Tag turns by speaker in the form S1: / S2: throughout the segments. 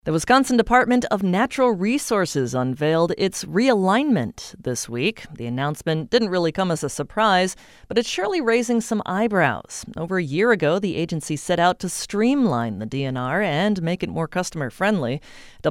S1: The Wisconsin Department of Natural Resources unveiled its realignment this week. The announcement didn't really come as a surprise, but it's surely raising some eyebrows. Over a year ago, the agency set out to streamline the DNR and make it more customer-friendly.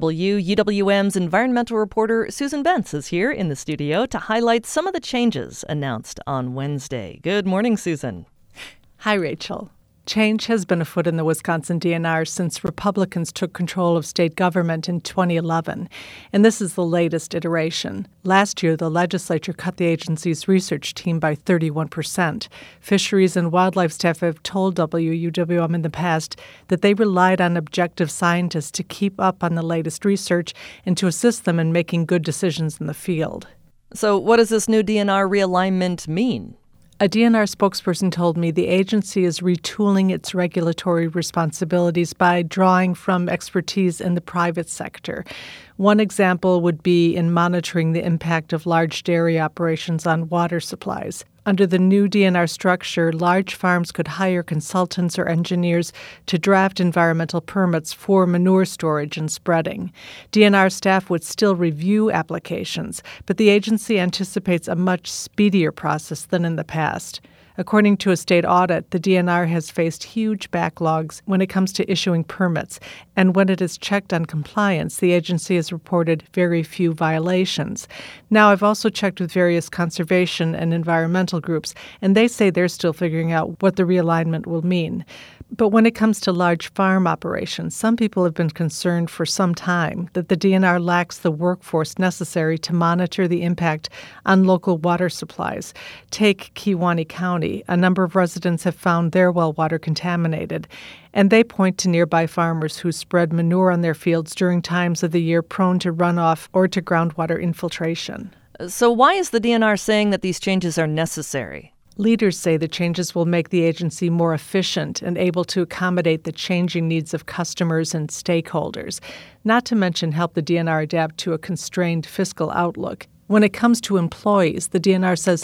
S1: WUWM's environmental reporter Susan Bentz is here in the studio to highlight some of the changes announced on Wednesday. Good morning, Susan.
S2: Hi, Rachel. Change has been afoot in the Wisconsin DNR since Republicans took control of state government in 2011, and this is the latest iteration. Last year, the legislature cut the agency's research team by 31%. Fisheries and wildlife staff have told WUWM in the past that they relied on objective scientists to keep up on the latest research and to assist them in making good decisions in the field.
S1: So what does this new DNR realignment mean?
S2: A DNR spokesperson told me the agency is retooling its regulatory responsibilities by drawing from expertise in the private sector. One example would be in monitoring the impact of large dairy operations on water supplies. Under the new DNR structure, large farms could hire consultants or engineers to draft environmental permits for manure storage and spreading. DNR staff would still review applications, but the agency anticipates a much speedier process than in the past. According to a state audit, the DNR has faced huge backlogs when it comes to issuing permits, and when it has checked on compliance, the agency has reported very few violations. Now, I've also checked with various conservation and environmental groups, and they say they're still figuring out what the realignment will mean. But when it comes to large farm operations, some people have been concerned for some time that the DNR lacks the workforce necessary to monitor the impact on local water supplies. Take Kewaunee County. A number of residents have found their well water contaminated, and they point to nearby farmers who spread manure on their fields during times of the year prone to runoff or to groundwater infiltration.
S1: So why is the DNR saying that these changes are necessary?
S2: Leaders say the changes will make the agency more efficient and able to accommodate the changing needs of customers and stakeholders, not to mention help the DNR adapt to a constrained fiscal outlook. When it comes to employees, the DNR says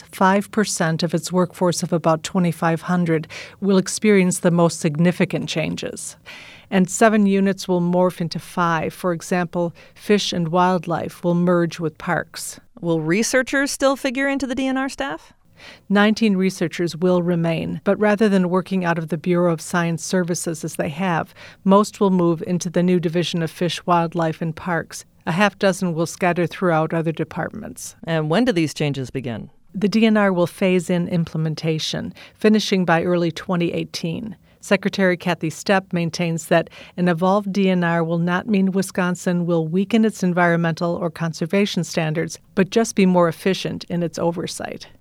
S2: 5% of its workforce of about 2,500 will experience the most significant changes. And 7 units will morph into 5. For example, fish and wildlife will merge with parks.
S1: Will researchers still figure into the DNR staff?
S2: 19 researchers will remain, but rather than working out of the Bureau of Science Services as they have, most will move into the new Division of Fish, Wildlife, and Parks. A half dozen will scatter throughout other departments.
S1: And when do these changes begin?
S2: The DNR will phase in implementation, finishing by early 2018. Secretary Kathy Stepp maintains that an evolved DNR will not mean Wisconsin will weaken its environmental or conservation standards, but just be more efficient in its oversight.